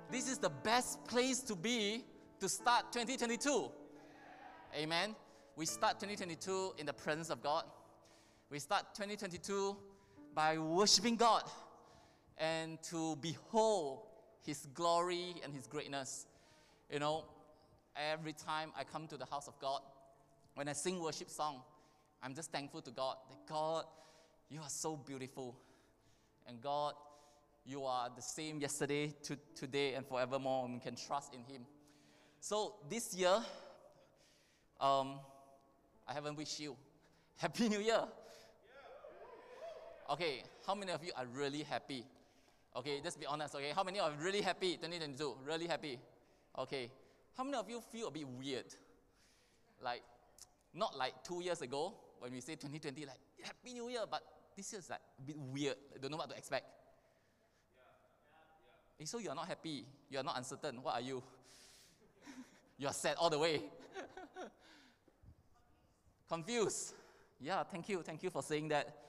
This is the best place to be to start 2022. Amen. We start 2022 in the presence of God. We start 2022 by worshiping God and to behold His glory and His greatness. You know, every time I come to the house of God, when I sing worship song, I'm just thankful to God that God, you are so beautiful. And God, you are the same yesterday, today, and forevermore, and we can trust in Him. So this year, I haven't wished you Happy New Year. Okay, how many of you are really happy? Okay, just be honest, okay? How many are really happy 2022? Really happy? Okay. How many of you feel a bit weird? Like, not like 2 years ago when we say 2020, like, Happy New Year, but this year is like a bit weird. I don't know what to expect. So you are not happy, you are not uncertain. What are you? You are sad all the way. Confused. Yeah, thank you for saying that.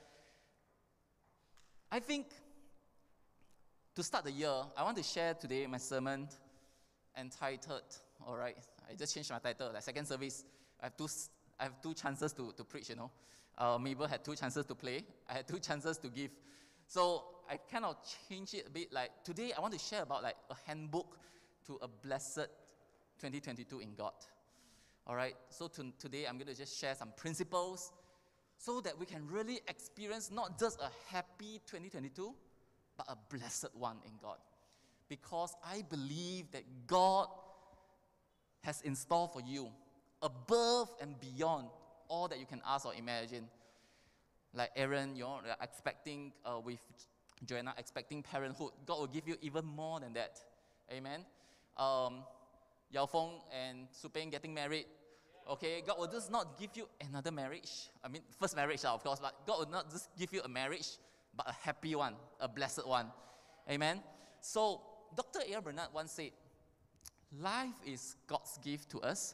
I think to start the year, I want to share today my sermon entitled, all right, I just changed my title, like second service, I have two chances to preach, you know. Mabel had 2 chances to play, I had 2 chances to give. So I kind of changed it a bit, like today I want to share about like a handbook to a blessed 2022 in God. All right, so today I'm going to just share some principles so that we can really experience not just a happy 2022, but a blessed one in God. Because I believe that God has in store for you above and beyond all that you can ask or imagine. Like Aaron, you're expecting, with Joanna, expecting parenthood. God will give you even more than that. Amen. Yao Feng and Su Peng getting married. Okay, God will just not give you another marriage. I mean, first marriage, of course, but God will not just give you a marriage, but a happy one, a blessed one. Amen. So, Dr. A.R. Bernard once said, life is God's gift to us.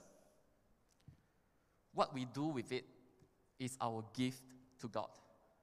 What we do with it is our gift to God.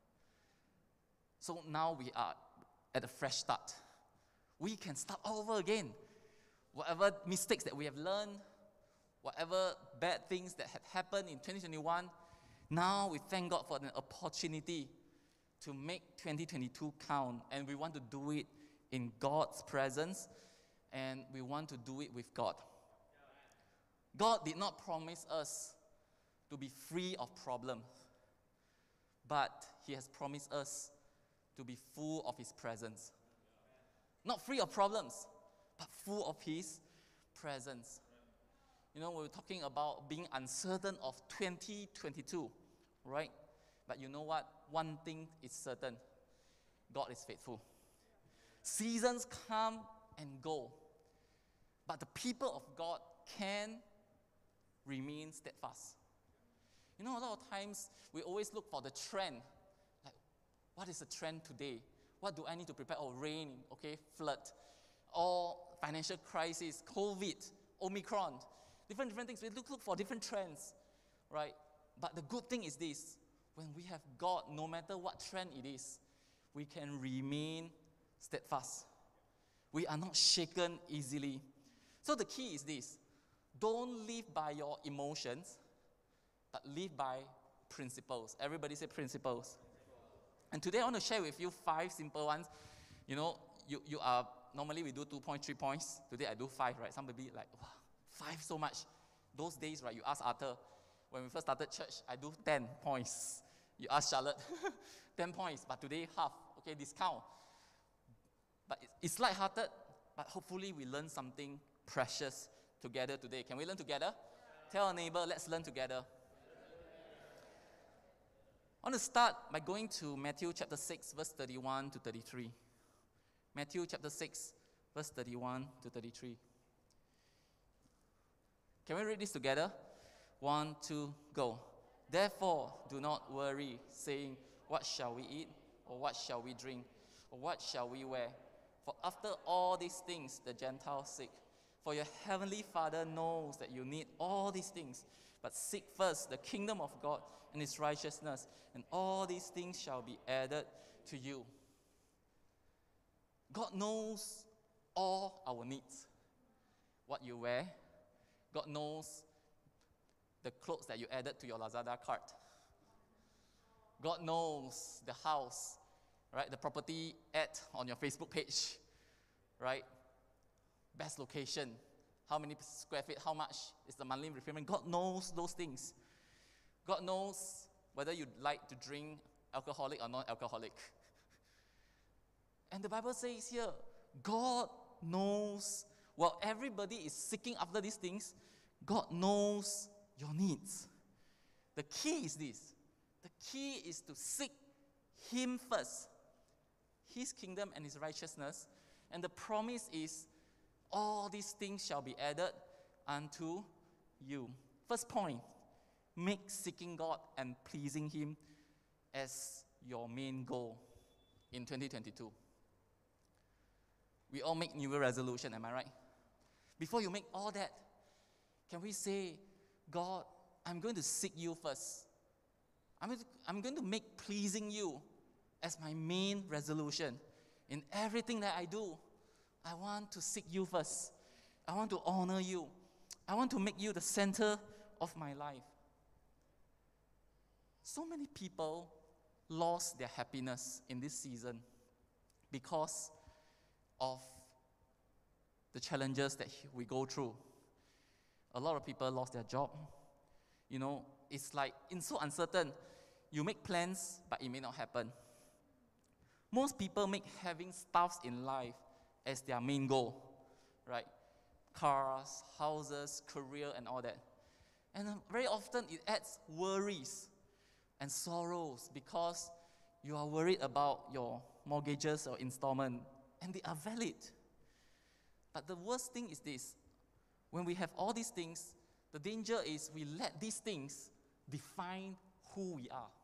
So now we are at a fresh start. We can start all over again. Whatever mistakes that we have learned, whatever bad things that had happened in 2021, now we thank God for an opportunity to make 2022 count, and we want to do it in God's presence, and we want to do it with God. God did not promise us to be free of problems, but He has promised us to be full of His presence. Not free of problems, but full of His presence. You know, we're talking about being uncertain of 2022, right? But you know what? One thing is certain. God is faithful. Seasons come and go, but the people of God can remain steadfast. You know, a lot of times we always look for the trend. Like, what is the trend today? What do I need to prepare? Oh, rain, okay, flood, or financial crisis, COVID, Omicron, different things. We look for different trends, right? But the good thing is this: when we have God, no matter what trend it is, we can remain steadfast. We are not shaken easily. So the key is this: don't live by your emotions, but live by principles. Everybody say principles. And today I want to share with you 5 simple ones. You know, you are, normally we do 2 points, 3 points. Today I do 5, right? Somebody like, wow, 5 so much. Those days, right, you ask Arthur, when we first started church, I do 10 points. You ask Charlotte, 10 points, but today half, okay, discount. But it's lighthearted, but hopefully we learn something precious together today. Can we learn together? Yeah. Tell our neighbor, let's learn together. I want to start by going to Matthew chapter 6, verse 31 to 33. Matthew chapter 6, verse 31 to 33. Can we read this together? 1, 2, go. Therefore, do not worry, saying, what shall we eat? Or what shall we drink? Or what shall we wear? For after all these things the Gentiles seek. For your heavenly Father knows that you need all these things. But seek first the kingdom of God and His righteousness, and all these things shall be added to you. God knows all our needs. What you wear, God knows the clothes that you added to your Lazada cart. God knows the house, right? The property ad on your Facebook page, right? Best location, how many square feet, how much is the monthly repayment. God knows those things. God knows whether you like to drink alcoholic or non-alcoholic. And the Bible says here, God knows, while everybody is seeking after these things, God knows your needs. The key is this. The key is to seek Him first, His kingdom and His righteousness. And the promise is, all these things shall be added unto you. First point, make seeking God and pleasing Him as your main goal in 2022. We all make New Year resolution, am I right? Before you make all that, can we say, God, I'm going to seek you first. I'm going to make pleasing you as my main resolution. In everything that I do, I want to seek you first. I want to honor you. I want to make you the center of my life. So many people lost their happiness in this season because of the challenges that we go through. A lot of people lost their job. You know, it's like, it's so uncertain. You make plans, but it may not happen. Most people make having stuffs in life as their main goal, right? Cars, houses, career, and all that. And very often it adds worries and sorrows because you are worried about your mortgages or installment, and they are valid. But the worst thing is this: when we have all these things, the danger is we let these things define who we are.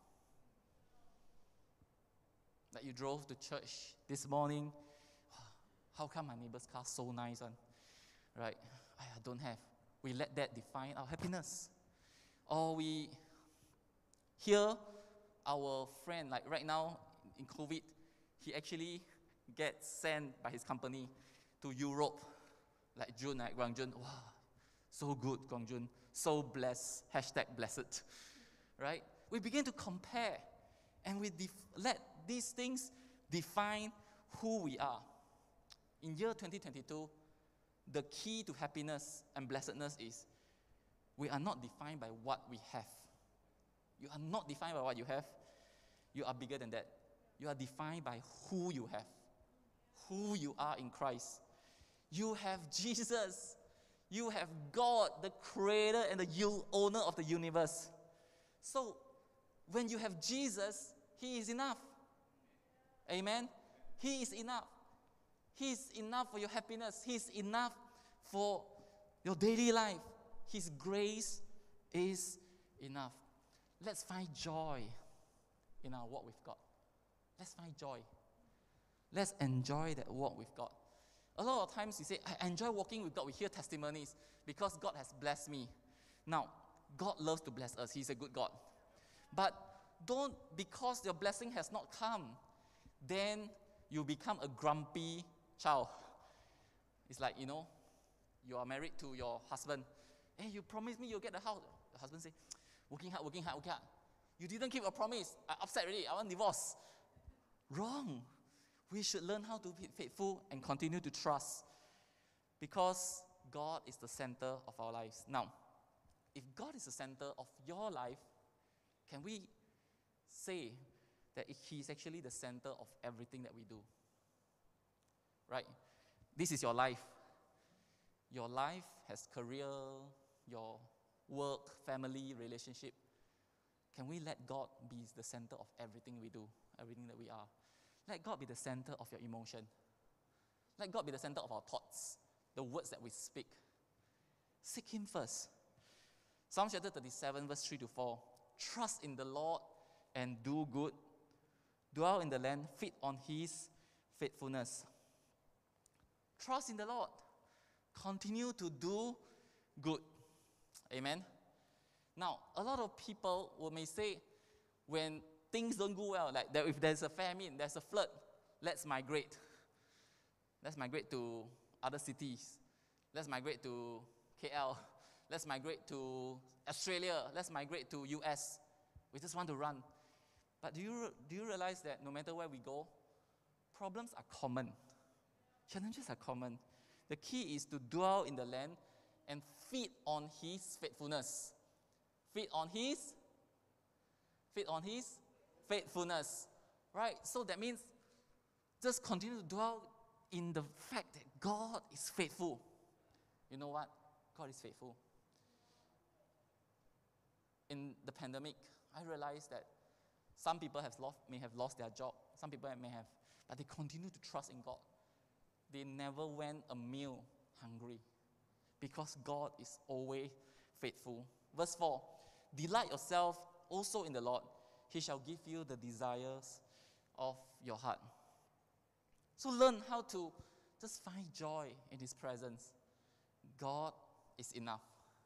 Like you drove to church this morning, how come my neighbor's car so nice one? Right? I don't have. We let that define our happiness. Or we hear our friend, like right now in COVID, he actually gets sent by his company to Europe, like June, like Guangjun. Wow, so good, Guangjun. So blessed, #blessed. Right? We begin to compare, and we let these things define who we are. In year 2022, the key to happiness and blessedness is we are not defined by what we have. You are not defined by what you have. You are bigger than that. You are defined by who you have, who you are in Christ. You have Jesus. You have God, the creator and the owner of the universe. So, when you have Jesus, He is enough. Amen? He is enough. He is enough for your happiness. He is enough for your daily life. His grace is enough. Let's find joy in our walk with God. Let's find joy. Let's enjoy that walk with God. A lot of times we say, I enjoy walking with God. We hear testimonies because God has blessed me. Now, God loves to bless us. He's a good God. But don't, because your blessing has not come, then you become a grumpy child. It's like, you are married to your husband. Hey, you promised me you'll get the house. The husband say, working hard. You didn't keep your promise. I'm upset already. I want divorce. Wrong. We should learn how to be faithful and continue to trust, because God is the center of our lives. Now, if God is the center of your life, can we say that He is actually the center of everything that we do? Right? This is your life. Your life has career, your work, family, relationship. Can we let God be the center of everything we do, everything that we are? Let God be the center of your emotion. Let God be the center of our thoughts, the words that we speak. Seek Him first. Psalm chapter 37, verse 3-4. Trust in the Lord and do good. Dwell in the land, feed on His faithfulness. Trust in the Lord. Continue to do good. Amen? Now, a lot of people may say, when things don't go well, like if there's a famine, there's a flood, let's migrate. Let's migrate to other cities. Let's migrate to KL. Let's migrate to Australia. Let's migrate to US. We just want to run. But do you realize that no matter where we go, problems are common. Challenges are common. The key is to dwell in the land and feed on His faithfulness. Feed on His faithfulness. Right? So that means just continue to dwell in the fact that God is faithful. You know what? God is faithful. In the pandemic, I realized that some people may have lost their job. Some people may have, but they continue to trust in God. They never went a meal hungry because God is always faithful. Verse 4, delight yourself also in the Lord. He shall give you the desires of your heart. So learn how to just find joy in His presence. God is enough.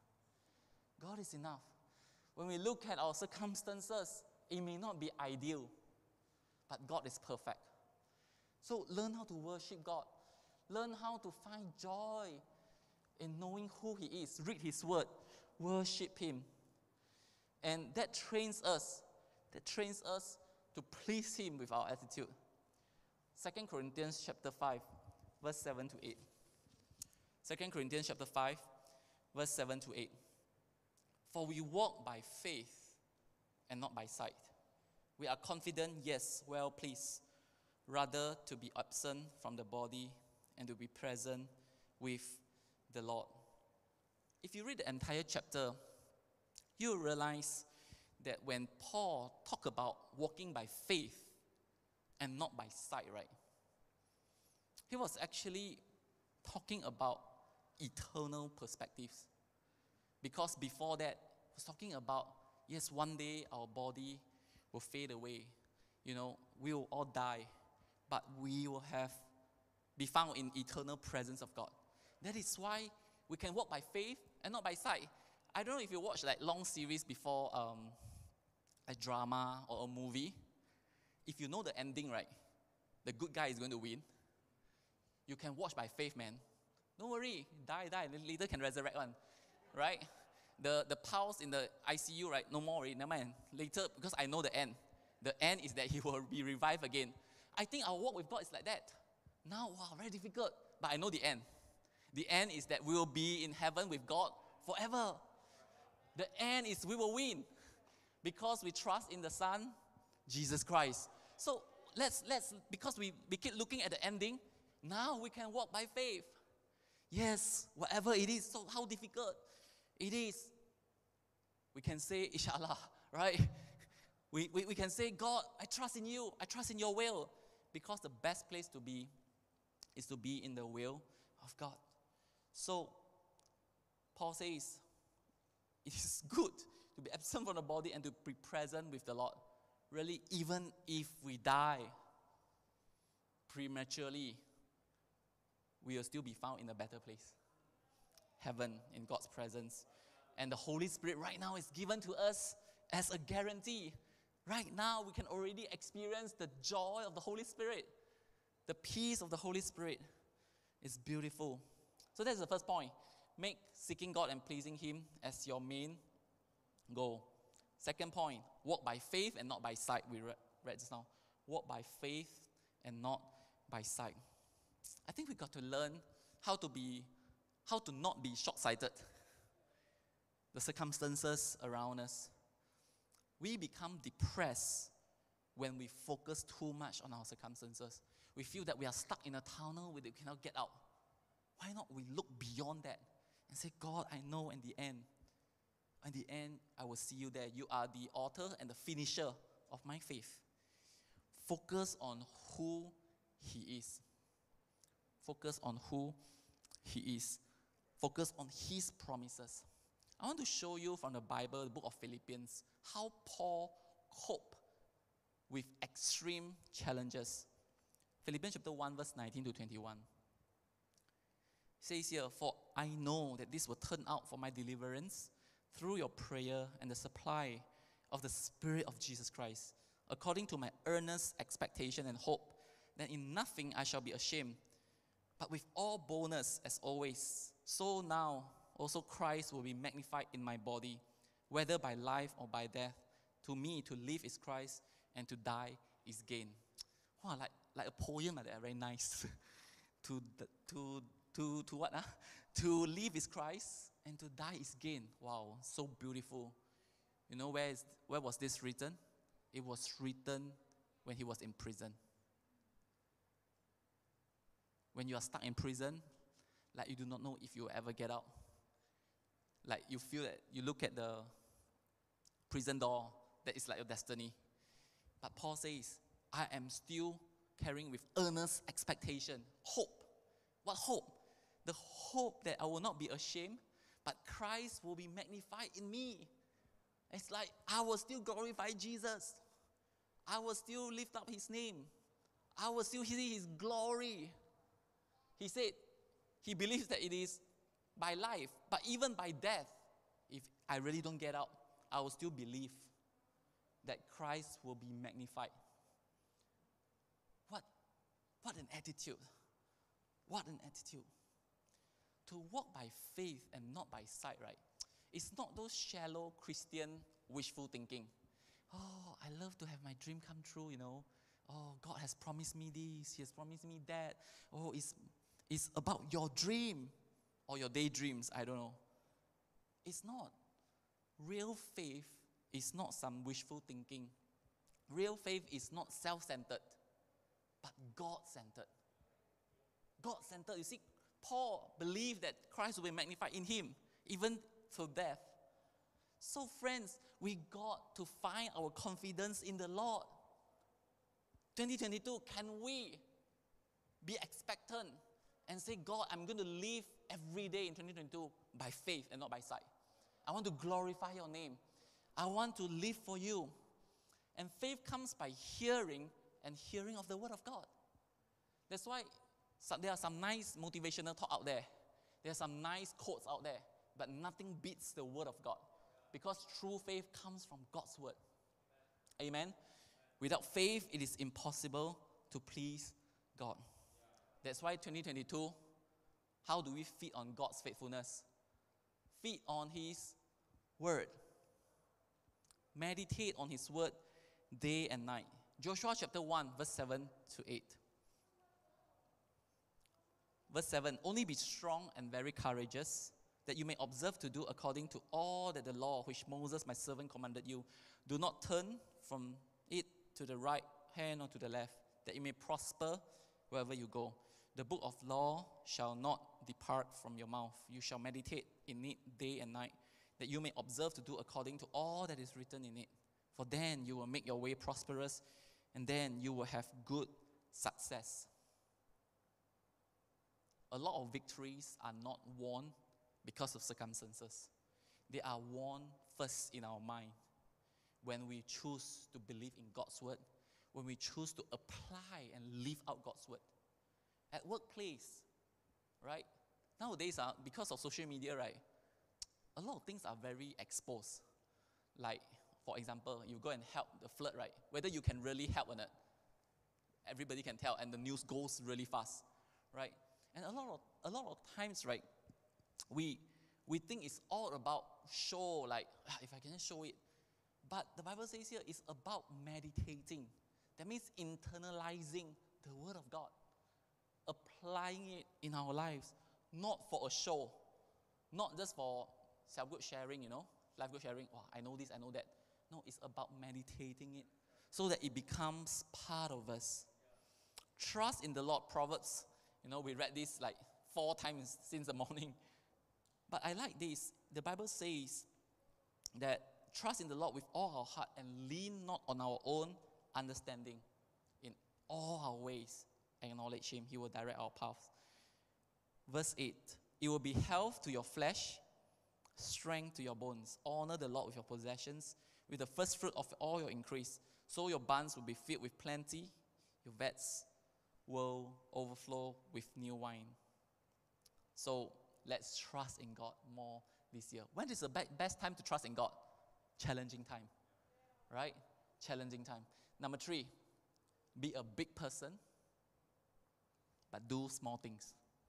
God is enough. When we look at our circumstances, it may not be ideal, but God is perfect. So learn how to worship God. Learn how to find joy in knowing who He is. Read His word. Worship Him. And that trains us to please Him with our attitude. 2 Corinthians chapter 5, verse 7 to 8. 2 Corinthians chapter 5, verse 7 to 8. For we walk by faith and not by sight. We are confident, yes, well pleased, rather to be absent from the body and to be present with the Lord. If you read the entire chapter, you realize that when Paul talked about walking by faith and not by sight, right? He was actually talking about eternal perspectives. Because before that, he was talking about, yes, one day our body will fade away. You know, we will all die, but we will be found in eternal presence of God. That is why we can walk by faith and not by sight. I don't know if you watch like long series before, a drama or a movie. If you know the ending, right, the good guy is going to win. You can watch by faith, man. Don't worry, die, later can resurrect one, right? The pulse in the ICU, right, no more, right? Never mind. Later, because I know the end. The end is that he will be revived again. I think our walk with God is like that. Now, wow, very difficult, but I know the end. The end is that we will be in heaven with God forever. The end is we will win because we trust in the Son, Jesus Christ. So let's because we keep looking at the ending, now we can walk by faith. Yes, whatever it is, so how difficult it is, we can say, Inshallah, right? We can say, God, I trust in you, I trust in your will, because the best place to be is to be in the will of God. So, Paul says, it is good to be absent from the body and to be present with the Lord. Really, even if we die prematurely, we will still be found in a better place. Heaven, in God's presence. And the Holy Spirit right now is given to us as a guarantee. Right now, we can already experience the joy of the Holy Spirit. The peace of the Holy Spirit is beautiful. So that's the first point. Make seeking God and pleasing Him as your main goal. Second point, walk by faith and not by sight. We read just now. Walk by faith and not by sight. I think we got to learn how to not be short-sighted. The circumstances around us. We become depressed when we focus too much on our circumstances. We feel that we are stuck in a tunnel where we cannot get out. Why not we look beyond that and say, God, I know in the end, I will see you there. You are the author and the finisher of my faith. Focus on who He is. Focus on who He is. Focus on His promises. I want to show you from the Bible, the book of Philippians, how Paul coped with extreme challenges. Philippians chapter 1, verse 19 to 21. It says here, for I know that this will turn out for my deliverance through your prayer and the supply of the Spirit of Jesus Christ, according to my earnest expectation and hope that in nothing I shall be ashamed, But with all boldness, as always, so now also Christ will be magnified in my body, whether by life or by death. To me, to live is Christ, and to die is gain. Wow, like a poem like that, very nice. to what? To live is Christ, and to die is gain. Wow, so beautiful. You know where was this written? It was written when he was in prison. When you are stuck in prison, like you do not know if you will ever get out. Like you feel that you look at the prison door, that is like your destiny. But Paul says, I am still carrying with earnest expectation, hope. What hope? The hope that I will not be ashamed, but Christ will be magnified in me. It's like I will still glorify Jesus. I will still lift up his name. I will still see his glory. He said he believes that it is by life, but even by death, if I really don't get out, I will still believe that Christ will be magnified. What an attitude. What an attitude. To walk by faith and not by sight, right? It's not those shallow Christian wishful thinking. Oh, I love to have my dream come true, you know. Oh, God has promised me this, he has promised me that. Oh, it's about your dream or your daydreams, I don't know. It's not. Real faith is not some wishful thinking. Real faith is not self-centered, but God-centered. God-centered. You see, Paul believed that Christ will be magnified in him, even through death. So friends, we got to find our confidence in the Lord. 2022, can we be expectant and say, God, I'm going to live every day in 2022 by faith and not by sight. I want to glorify your name. I want to live for you. And faith comes by hearing, and hearing of the word of God. That's why there are some nice motivational talk out there. There are some nice quotes out there, but nothing beats the word of God. Because true faith comes from God's word. Amen? Without faith, it is impossible to please God. That's why 2022, how do we feed on God's faithfulness? Feed on his word. Meditate on his word day and night. Joshua chapter 1, verse 7 to 8. Verse 7, only be strong and very courageous, that you may observe to do according to all that the law which Moses my servant commanded you. Do not turn from it to the right hand or to the left, that you may prosper wherever you go. The book of law shall not depart from your mouth. You shall meditate in it day and night, that you may observe to do according to all that is written in it. For then you will make your way prosperous, and then you will have good success. A lot of victories are not won because of circumstances. They are won first in our mind. When we choose to believe in God's word, when we choose to apply and live out God's word. At workplace, right? Nowadays, because of social media, right, a lot of things are very exposed. Like, for example, you go and help the flood, right? Whether you can really help or not, everybody can tell, and the news goes really fast, right? And a lot of times, right, we think it's all about show, like, if I can just show it. But the Bible says here it's about meditating. That means internalizing the word of God, applying it in our lives, not for a show, not just for self-good sharing, life good sharing. Wow, I know this, I know that. No, it's about meditating it so that it becomes part of us. Trust in the Lord. Proverbs, we read this like 4 times since the morning. But I like this. The Bible says that trust in the Lord with all our heart and lean not on our own understanding. In all our ways, acknowledge him. He will direct our paths. Verse 8, it will be health to your flesh, strength to your bones. Honor the Lord with your possessions, with the first fruit of all your increase. So your barns will be filled with plenty, your vats will overflow with new wine. So let's trust in God more this year. When is the best time to trust in God? Challenging time, right? Challenging time. Number 3, be a big person, but do small things.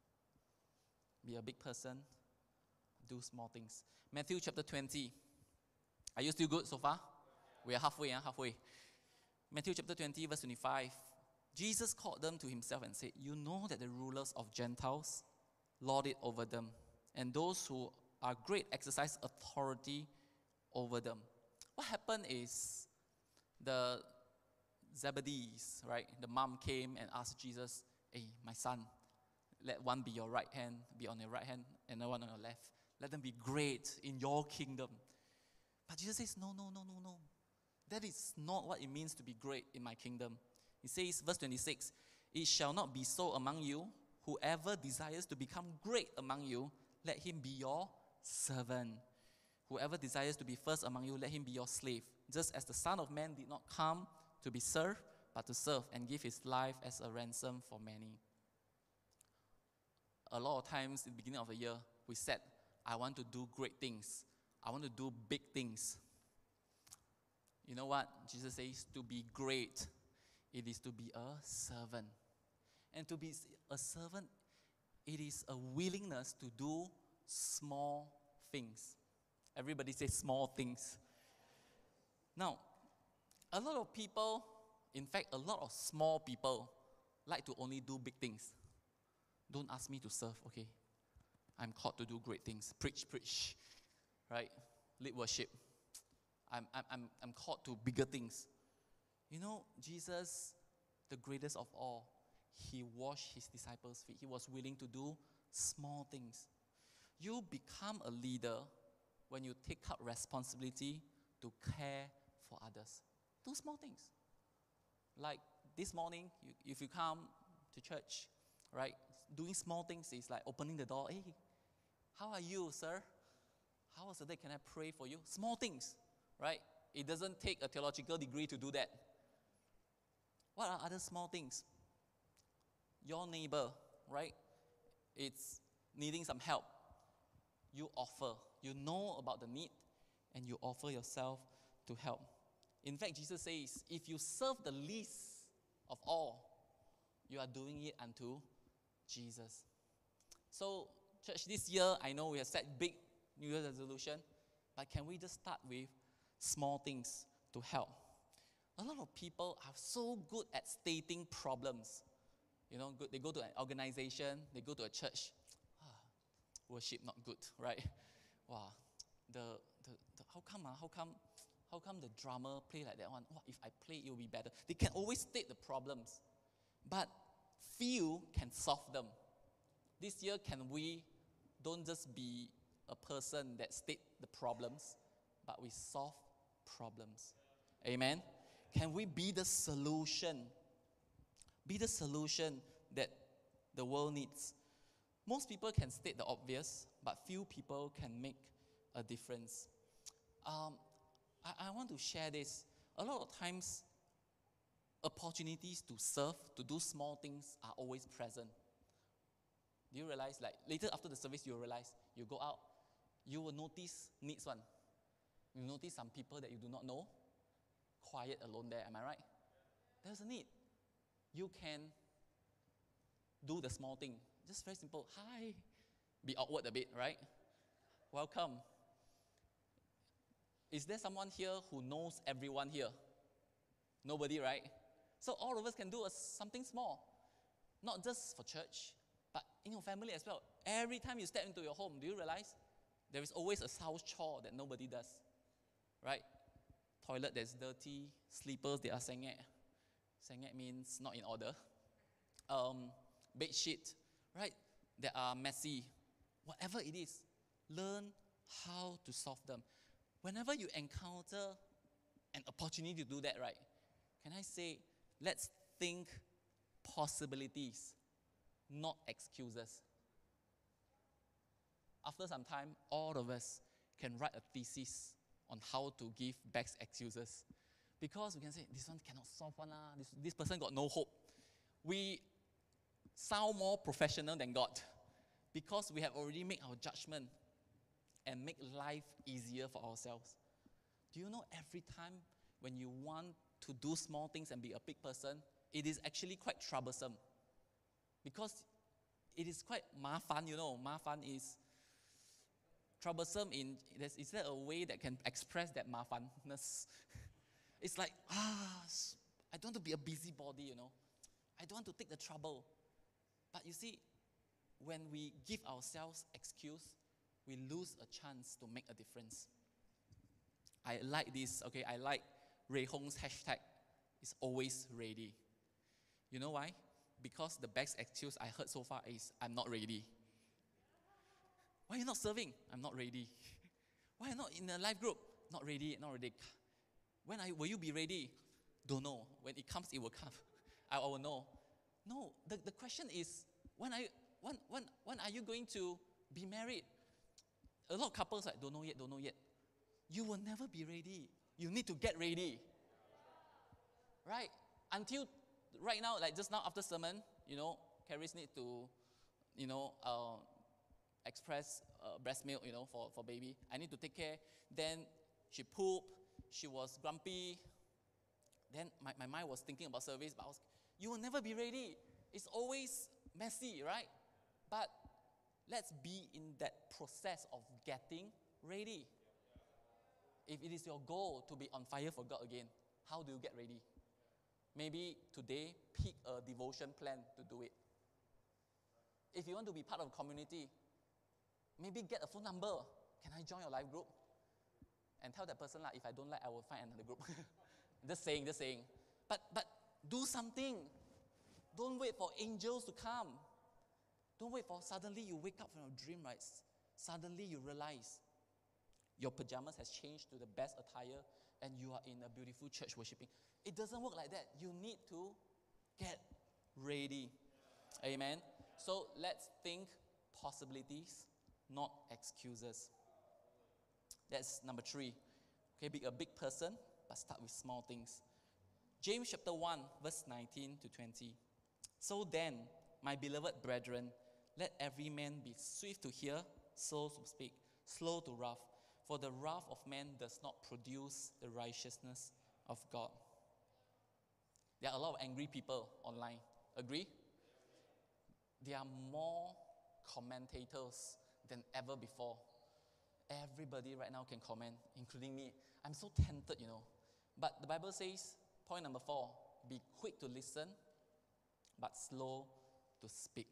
be a big person, do small things. Matthew chapter 20. Are you still good so far? We are halfway. Matthew chapter 20, verse 25. Jesus called them to himself and said, you know that the rulers of Gentiles lord it over them, and those who are great exercise authority over them. What happened is the Zebedees, right? The mom came and asked Jesus, hey, my son, let one be your right hand, be on your right hand, and the one on your left. Let them be great in your kingdom. But Jesus says, no. That is not what it means to be great in my kingdom. He says, verse 26, it shall not be so among you. Whoever desires to become great among you, let him be your servant. Whoever desires to be first among you, let him be your slave. Just as the Son of Man did not come to be served, but to serve and give his life as a ransom for many. A lot of times in the beginning of the year, we said, I want to do great things. I want to do big things. You know what? Jesus says to be great, it is to be a servant. And to be a servant, it is a willingness to do small things. Everybody say small things. Now, a lot of people, in fact, a lot of small people like to only do big things. Don't ask me to serve, okay? I'm called to do great things. Preach, right? Lead worship. I'm called to bigger things. You know, Jesus, the greatest of all, he washed his disciples' feet. He was willing to do small things. You become a leader when you take up responsibility to care for others. Do small things. Like this morning, if you come to church, right, doing small things is like opening the door. Hey, how are you, sir? How was the day? Can I pray for you? Small things, right? It doesn't take a theological degree to do that. What are other small things? Your neighbor, right? It's needing some help. You offer. You know about the need and you offer yourself to help. In fact, Jesus says, if you serve the least of all, you are doing it unto Jesus. So, church, this year, I know we have set big New Year's resolution, but can we just start with small things to help? A lot of people are so good at stating problems. You know, they go to an organization, they go to a church. Worship not good, right? Wow, how come the drummer play like that one? Wow, if I play, it will be better. They can always state the problems, but few can solve them. This year, can we don't just be a person that state the problems, but we solve problems? Amen? Can we be the solution? Be the solution that the world needs. Most people can state the obvious, but few people can make a difference. I want to share this. A lot of times, opportunities to serve, to do small things are always present. Do you realize, like, later after the service, you will realize, you go out, you will notice needs one. You notice some people that you do not know, quiet alone there, am I right? There's a need. You can do the small thing. Just very simple. Hi. Be awkward a bit, right? Welcome. Is there someone here who knows everyone here? Nobody, right? So all of us can do something small. Not just for church, but in your family as well. Every time you step into your home, do you realize there is always a house chore that nobody does? Right? Toilet that's dirty, slippers that are sengek. Sengek means not in order. Bed sheet, right? That are messy. Whatever it is, learn how to solve them. Whenever you encounter an opportunity to do that, right? Can I say, let's think possibilities, not excuses. After some time, all of us can write a thesis on how to give best excuses. Because we can say, this one cannot solve one. This person got no hope. We sound more professional than God because we have already made our judgment and make life easier for ourselves. Do you know every time when you want to do small things and be a big person, it is actually quite troublesome because it is quite 麻烦, you know. 麻烦 is troublesome in, is there a way that can express that 麻烦ness? It's like, I don't want to be a busybody, you know. I don't want to take the trouble. But you see, when we give ourselves excuse, we lose a chance to make a difference. I like this, okay, I like Ray Hong's hashtag, it's always ready. You know why? Because the best excuse I heard so far is, I'm not ready. Why are you not serving? I'm not ready. Why are you not in a life group? Not ready, not ready. Will you be ready? Don't know. When it comes, it will come. I will know. No, the question is, when are you going to be married? A lot of couples like, don't know yet. You will never be ready. You need to get ready. Right? Until right now, like just now after sermon, you know, Caris need to, you know, express breast milk, you know, for baby. I need to take care. Then she pooped. She was grumpy. Then my mind was thinking about service, but you will never be ready. It's always messy, right? But let's be in that process of getting ready. If it is your goal to be on fire for God again, how do you get ready? Maybe today, pick a devotion plan to do it. If you want to be part of a community, maybe get a phone number. Can I join your life group? And tell that person, like, if I don't like, I will find another group. Just saying. But do something. Don't wait for angels to come. Don't wait for suddenly you wake up from a dream, right? Suddenly you realize your pajamas has changed to the best attire and you are in a beautiful church worshiping. It doesn't work like that. You need to get ready. Amen. So let's think possibilities, not excuses. That's number 3. Okay, be a big person, but start with small things. James chapter 1, verse 19 to 20. So then, my beloved brethren, let every man be swift to hear, slow to speak, slow to wrath. For the wrath of man does not produce the righteousness of God. There are a lot of angry people online. Agree? There are more commentators than ever before. Everybody right now can comment, including me. I'm so tempted, you know. But the Bible says, point number 4, be quick to listen, but slow to speak.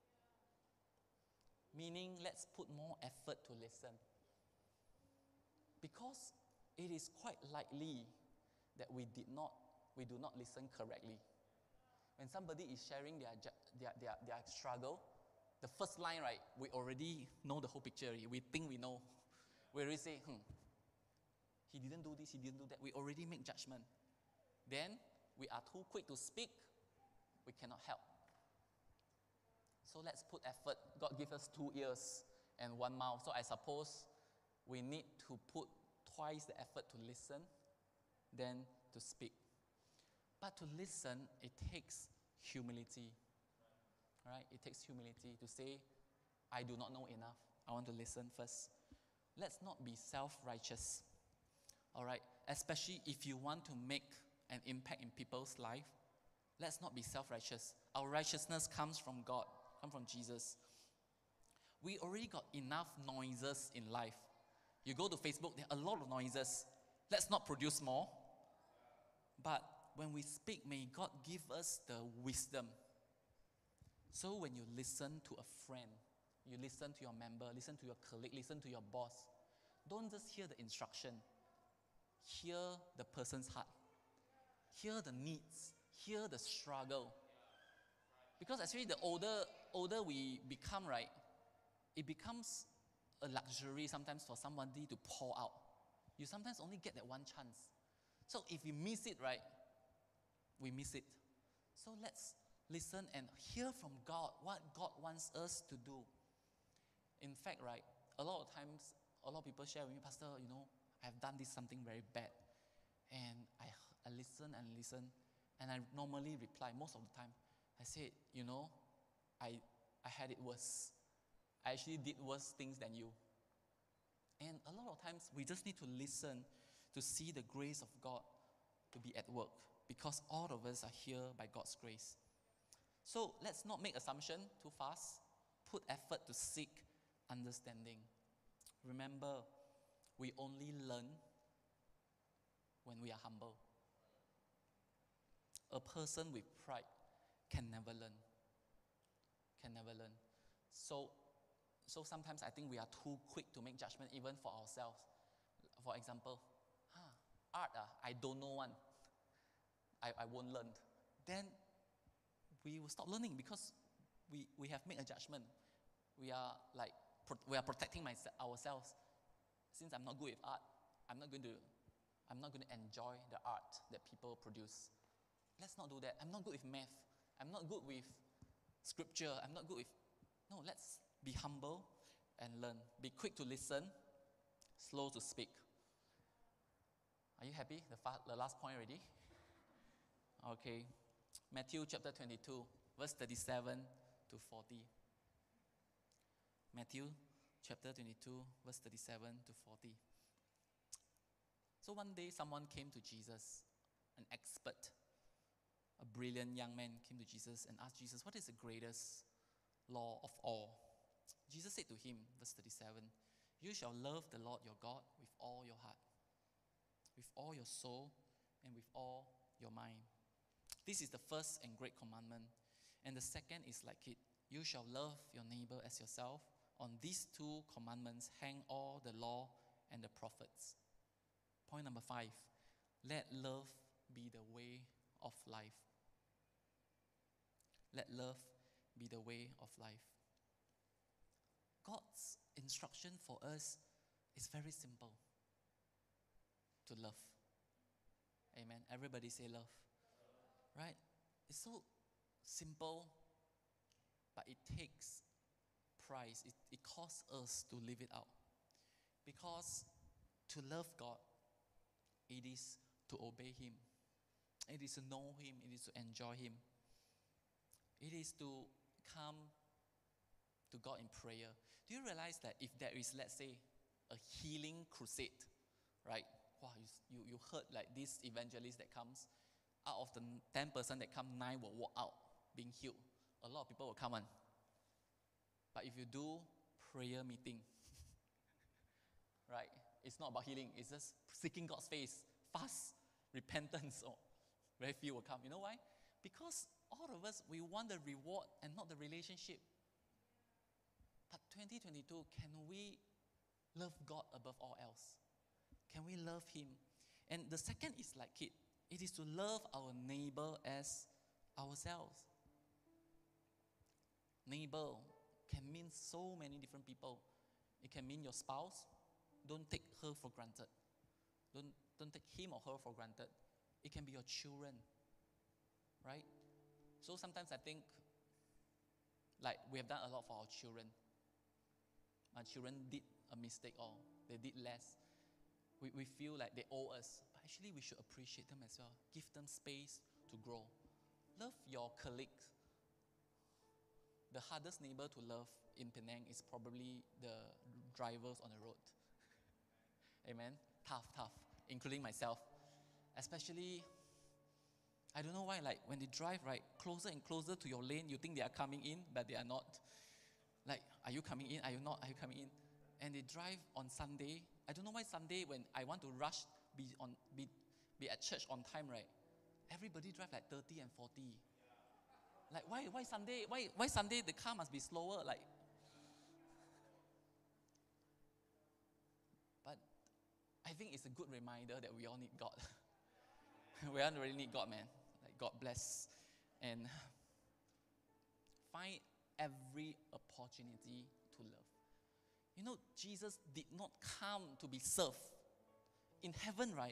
Meaning, let's put more effort to listen. Because it is quite likely that we do not listen correctly. When somebody is sharing their struggle, the first line, right, we already know the whole picture. We think we know. We already say, he didn't do this, he didn't do that. We already make judgment. Then, we are too quick to speak. We cannot help. So let's put effort. God gave us 2 ears and 1 mouth. So I suppose we need to put twice the effort to listen than to speak. But to listen, it takes humility. Right? It takes humility to say, I do not know enough. I want to listen first. Let's not be self-righteous. All right? Especially if you want to make an impact in people's life, let's not be self-righteous. Our righteousness comes from God, comes from Jesus. We already got enough noises in life. You go to Facebook, there are a lot of noises. Let's not produce more. But when we speak, may God give us the wisdom. So when you listen to a friend, you listen to your member, listen to your colleague, listen to your boss, don't just hear the instruction. Hear the person's heart. Hear the needs. Hear the struggle. Because actually the older we become, right, it becomes a luxury sometimes for somebody to pour out. You sometimes only get that one chance. So if you miss it, right, we miss it. So let's listen and hear from God what God wants us to do. In fact, right, a lot of times, a lot of people share with me, Pastor, you know, I've done this something very bad. And I listen, and I normally reply most of the time. I say, you know, I had it worse. I actually did worse things than you. And a lot of times, we just need to listen to see the grace of God to be at work, because all of us are here by God's grace. So let's not make assumption too fast. put effort to seek understanding. Remember, we only learn when we are humble. A person with pride can never learn. Can never learn. So sometimes I think we are too quick to make judgment even for ourselves. For example, art, I don't know one. I won't learn. Then we will stop learning because we have made a judgment. We are protecting ourselves. Since I'm not good with art, I'm not going to enjoy the art that people produce. Let's not do that. I'm not good with math. I'm not good with scripture. I'm not good with... No, let's be humble and learn. Be quick to listen, slow to speak. Are you happy? The last point already? Okay. Matthew chapter 22, verse 37 to 40. Matthew chapter 22, verse 37 to 40. So one day someone came to Jesus, an expert, a brilliant young man came to Jesus and asked Jesus, what is the greatest law of all? Jesus said to him, verse 37, you shall love the Lord your God with all your heart, with all your soul, and with all your mind. This is the first and great commandment. And the second is like it. You shall love your neighbor as yourself. On these two commandments hang all the law and the prophets. Point number 5. Let love be the way of life. Let love be the way of life. God's instruction for us is very simple. To love. Amen. Everybody say love. Right? It's so simple, but it takes price. It costs us to live it out. Because to love God, it is to obey Him. It is to know Him. It is to enjoy Him. It is to come to God in prayer. Do you realize that if there is, let's say, a healing crusade, right? Wow, you heard like this evangelist that comes, out of the 10% that come, 9 will walk out being healed. A lot of people will come on. But if you do prayer meeting, right? It's not about healing. It's just seeking God's face, fast, repentance. Oh, very few will come. You know why? Because all of us, we want the reward and not the relationship. But 2022, can we love God above all else? Can we love Him? And the second is like it. It is to love our neighbor as ourselves. Neighbor can mean so many different people. It can mean your spouse. Don't take her for granted. Don't take him or her for granted. It can be your children. Right? So sometimes I think, like we have done a lot for our children. My children did a mistake or they did less. We feel like they owe us. But actually we should appreciate them as well. Give them space to grow. Love your colleagues. The hardest neighbor to love in Penang is probably the drivers on the road. Amen? Tough, including myself. Especially, I don't know why, like when they drive right closer and closer to your lane, you think they are coming in, but they are not. Like, are you coming in? Are you not? Are you coming in? And they drive on Sunday. I don't know why Sunday when I want to rush, be at church on time, right? Everybody drive like 30 and 40. Like why Sunday? Why Sunday the car must be slower? Like, but I think it's a good reminder that we all need God. We all really need God, man. Like God bless, and find every opportunity to love. You know, Jesus did not come to be served. In heaven, right?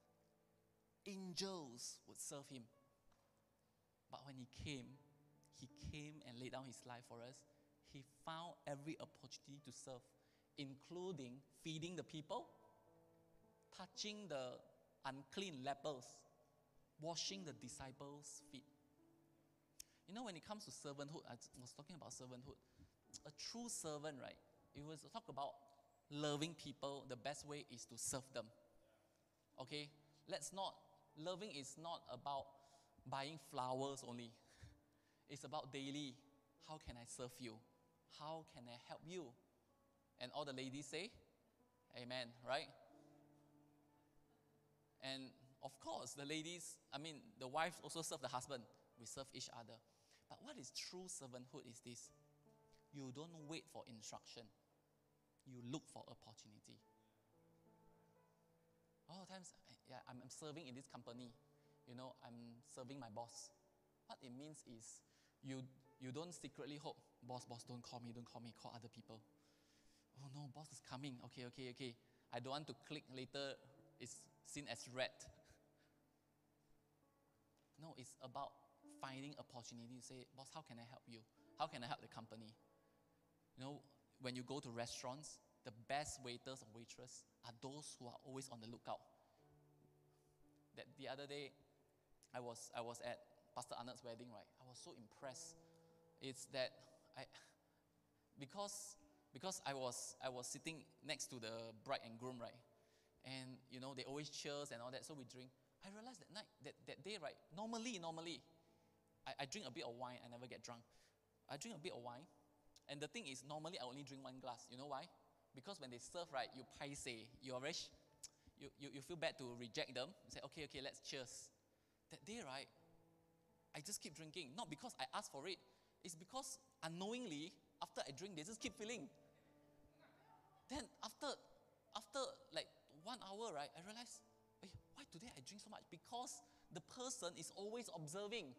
Angels would serve Him. But when He came and laid down His life for us. He found every opportunity to serve, including feeding the people, touching the unclean lepers, washing the disciples' feet. You know, when it comes to servanthood, I was talking about servanthood. A true servant, right? If we talk about loving people, the best way is to serve them. Okay? Loving is not about buying flowers only. It's about daily. How can I serve you? How can I help you? And all the ladies say, amen, right? And of course, the ladies, the wives also serve the husband. We serve each other. But what is true servanthood is this. You don't wait for instruction. You look for opportunity. All the times, I'm serving in this company. I'm serving my boss. What it means is, you don't secretly hope, boss, don't call me, call other people. Oh no, boss is coming. Okay. I don't want to click later, it's seen as red. No, it's about finding opportunity to say, boss, how can I help you? How can I help the company? When you go to restaurants, the best waiters or waitress are those who are always on the lookout. That the other day, I was at Pastor Arnold's wedding, right? I was so impressed. It's that because I was sitting next to the bride and groom, right? And they always cheers and all that, so we drink. I realized that day, right? Normally, I drink a bit of wine. I never get drunk. I drink a bit of wine, and the thing is, normally I only drink one glass. You know why? Because when they serve, right, you paiseh. You feel bad to reject them. You say, okay, let's cheers. That day, right, I just keep drinking. Not because I asked for it. It's because unknowingly, after I drink, they just keep filling. Then after like 1 hour, right, I realized, why today I drink so much? Because the person is always observing.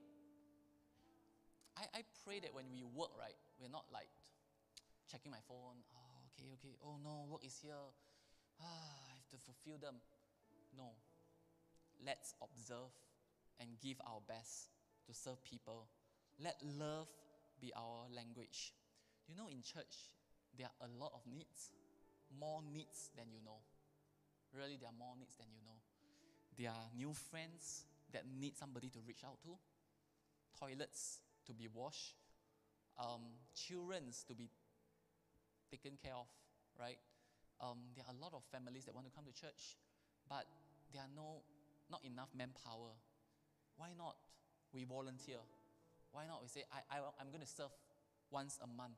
I pray that when we work, right, we're not like checking my phone. Oh, okay. Oh no, work is here. I have to fulfill them. No. Let's observe and give our best to serve people. Let love be our language. In church, there are a lot of needs. More needs than you know. Really, there are more needs than you know. There are new friends that need somebody to reach out to. Toilets to be washed. Children to be taken care of, right? There are a lot of families that want to come to church, but there are not enough manpower. Why not we volunteer? Why not we say, I'm going to serve once a month.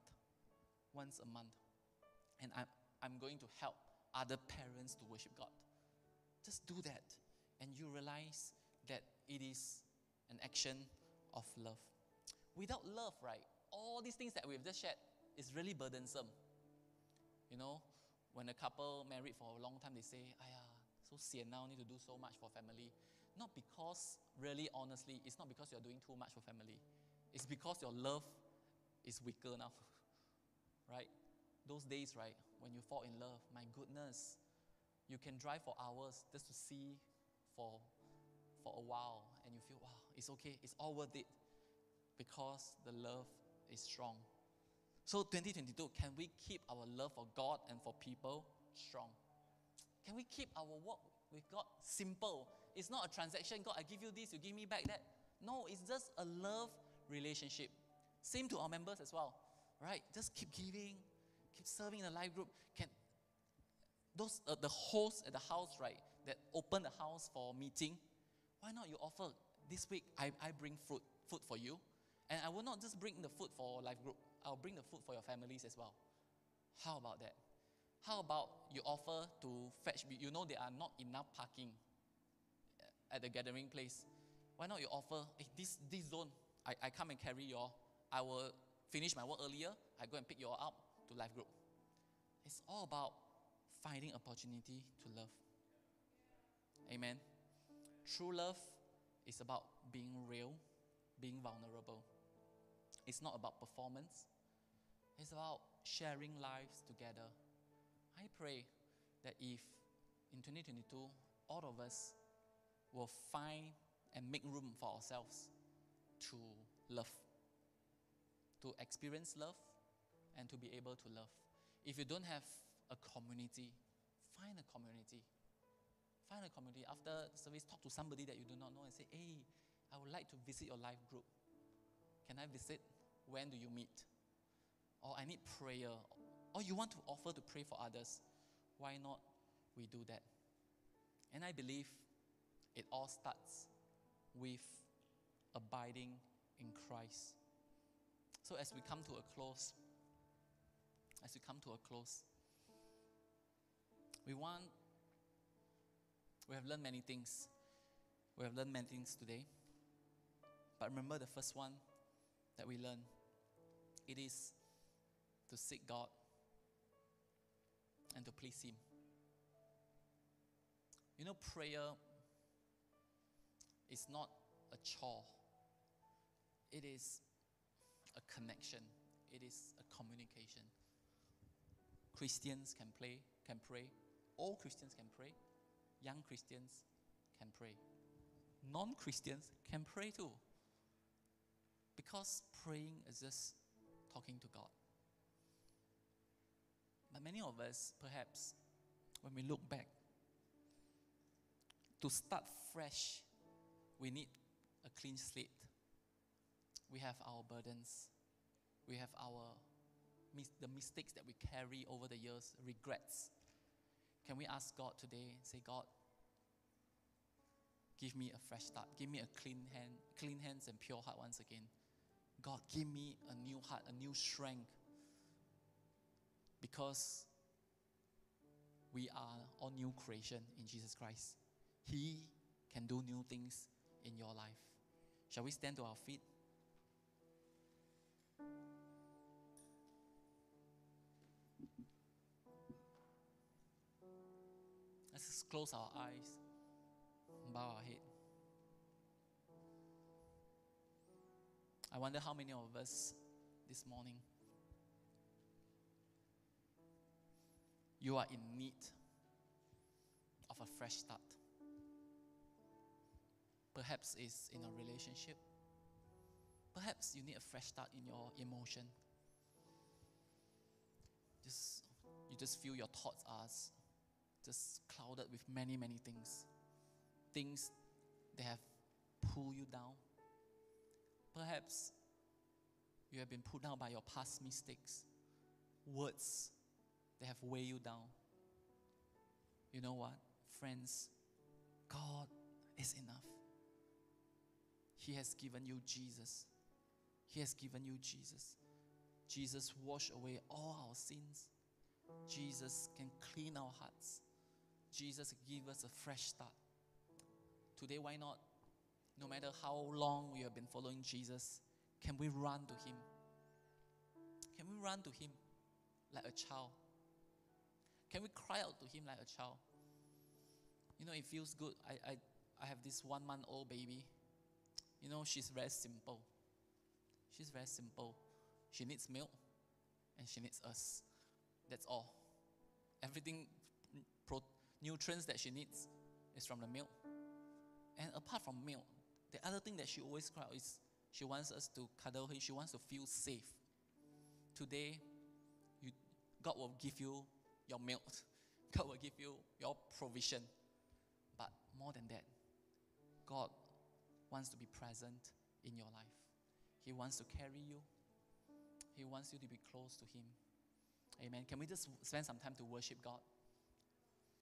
And I'm going to help other parents to worship God. Just do that, and you realize that it is an action of love. Without love, right, all these things that we've just shared is really burdensome. When a couple married for a long time, they say, so sian now, need to do so much for family. Not because, really, honestly, it's not because you're doing too much for family. It's because your love is weaker now, right? Those days, right, when you fall in love, my goodness, you can drive for hours just to see for a while, and you feel, wow, it's okay, it's all worth it, because the love is strong. So 2022, can we keep our love for God and for people strong? Can we keep our walk with God simple? It's not a transaction. God, I give you this, you give me back that. No, it's just a love relationship. Same to our members as well, right? Just keep giving, keep serving in a life group. Can those the hosts at the house, right, that open the house for meeting, why not you offer, this week I bring food for you, and I will not just bring the food for life group, I'll bring the food for your families as well. How about that? How about you offer to fetch, there are not enough parking at the gathering place. Why not you offer, this zone, I come and carry you all. I will finish my work earlier, I go and pick you all up to life group. It's all about finding opportunity to love. Amen. True love is about being real, being vulnerable. It's not about performance. It's about sharing lives together. I pray that if in 2022, all of us will find and make room for ourselves to love, to experience love, and to be able to love. If you don't have a community, find a community. Find a community. After the service, talk to somebody that you do not know and say, hey, I would like to visit your life group. Can I visit? When do you meet? Or I need prayer. Or you want to offer to pray for others. Why not we do that? And I believe it all starts with abiding in Christ. So as we come to a close, as we come to a close, we have learned many things. We have learned many things today. But remember the first one that we learned. It is to seek God and to please Him. You know, prayer is not a chore. It is a connection. It is a communication. Christians can pray. All Christians can pray. Young Christians can pray. Non-Christians can pray too. Because praying is just talking to God. But many of us, perhaps, when we look back, to start fresh, we need a clean slate. We have our burdens. We have the mistakes that we carry over the years, regrets. Can we ask God today, say, God, give me a fresh start. Give me a clean hands and pure heart once again. God, give me a new heart, a new strength. Because we are all new creation in Jesus Christ. He can do new things in your life. Shall we stand to our feet? Let's just close our eyes, bow our head. I wonder how many of us this morning, you are in need of a fresh start. Perhaps it's in a relationship. Perhaps you need a fresh start in your emotion. You just feel your thoughts are just clouded with many, many things. Things that have pulled you down. Perhaps you have been put down by your past mistakes. Words that have weighed you down. You know what? Friends, God is enough. He has given you Jesus. He has given you Jesus. Jesus washed away all our sins. Jesus can clean our hearts. Jesus give us a fresh start. Today, why not? No matter how long we have been following Jesus, can we run to Him? Can we run to Him like a child? Can we cry out to Him like a child? You know, it feels good. I have this 1-month-old baby. You know, she's very simple. She's very simple. She needs milk and she needs us. That's all. Everything, nutrients that she needs is from the milk. And apart from milk, the other thing that she always cries is she wants us to cuddle her. She wants to feel safe. Today, God will give you your milk. God will give you your provision. But more than that, God wants to be present in your life. He wants to carry you. He wants you to be close to Him. Amen. Can we just spend some time to worship God?